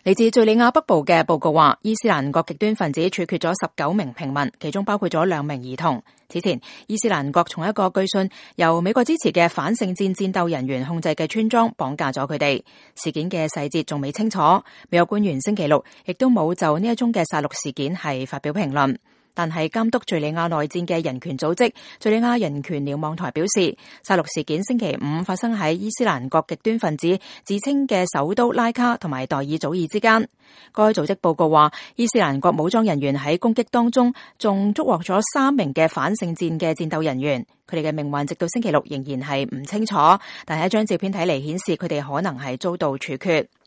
嚟自敘利亞北部嘅報告話，伊斯蘭國極端分子處決咗19名平民，其中包括咗2名兒童。此前，伊斯蘭國從一個據信由美國支持嘅反聖戰戰鬥人員控制嘅村莊綁架咗佢哋。事件嘅細節仲未清楚，美國官員星期六亦都冇就呢一宗嘅殺戮事件係發表評論。但係監督敘利亞內戰嘅人權組織敘利亞人權瞭望台表示，殺戮事件星期五發生喺伊斯蘭國極端分子自稱嘅首都拉卡同埋代爾祖爾之間。該組織報告話，伊斯蘭國武裝人員喺攻擊當中仲捉獲咗3名嘅反聖戰嘅戰鬥人員，佢哋嘅命運直到星期六仍然係唔清楚，但係一張照片睇嚟顯示佢哋可能係遭到處決。